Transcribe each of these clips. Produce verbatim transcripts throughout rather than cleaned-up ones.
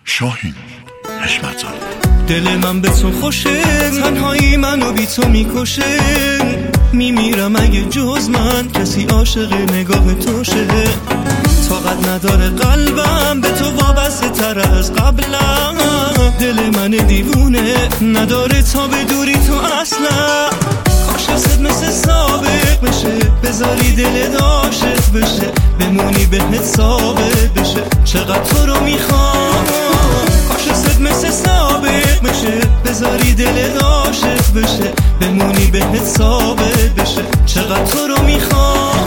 شاهین حشمت‌زاده. دل من به تو خوشه، تنهایی منو بی تو میکشه، میمیرم اگه جز من کسی عاشق نگاه توشه. طاقت نداره قلبم به تو وابسته تر از قبلم، دل من دیوونه نداره تا بدوری تو اصلا. کاش دستت مثل سابق بشه، بذاری دل عاشق بشه، بمونی بهت ثابت بشه چقدر تو رو میخوام. کاش دستت مثل سابق بشه، بذاری دل عاشق بشه، بمونی بهت ثابت بشه چقدر تو رو میخوام.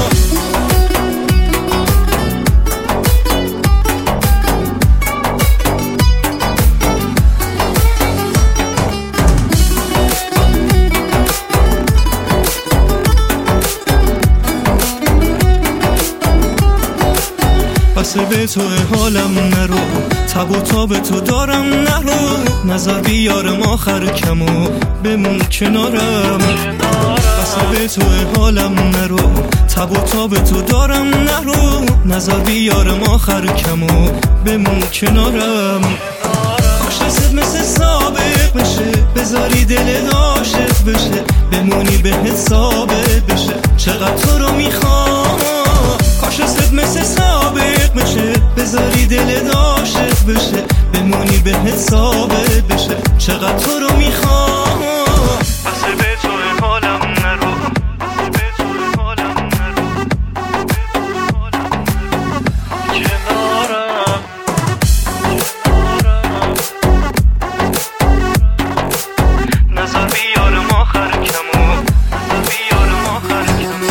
بسه به تو حالم نرو، تب و تاب تو دارم نرو، نظر بیارم آخر کمو بمون کنارم. بسه به تو حالم نرو، تب و تاب تو دارم نرو، نظر بیارم آخر کمو بمون کنارم. کاش دستت مثل سابق بشه، بذاری دل عاشق بشه، بمونی بهت ثابت بشه چقدر تو رو میخوام. کاش دستت مثل سابق بشه، بذاری دل عاشق بشه، بمونی بهت ثابت بشه چقدر تو رو میخوام. بسه به تو حالم نرو، بسه به تو حالم نرو، کنارم نظر بیارم آخر کمو، نظر بیارم آخر کمو.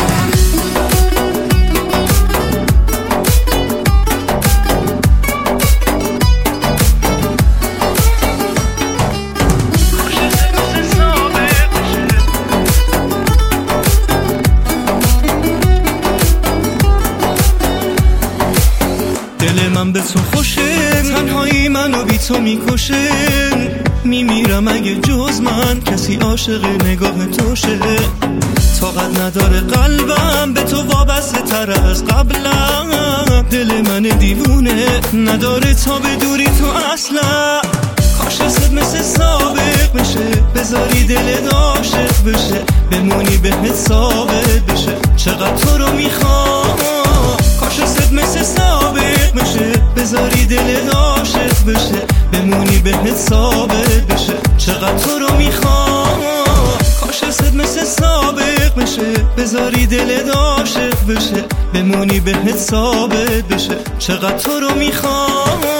دل من به تو خوشه، تنهایی منو بی تو میکشه، میمیرم اگه جز من کسی عاشق نگاه توشه. طاقت نداره قلبم به تو وابسته تر از قبلم، دل من دیوونه نداره تا بدوری تو اصلا. کاش دستت مثل سابق بشه، بذاری دل عاشق بشه، بمونی بهت ثابت بشه چقدر تو رو میخوام. کاش دستت مثل سابق بشه، بذاری دل عاشق بشه، بمونی بهت ثابت بشه چقدر تو رو میخوام. کاش دستت مثل سابق بشه، بذاری دل عاشق بشه، بمونی بهت ثابت بشه چقدر تو رو میخوام.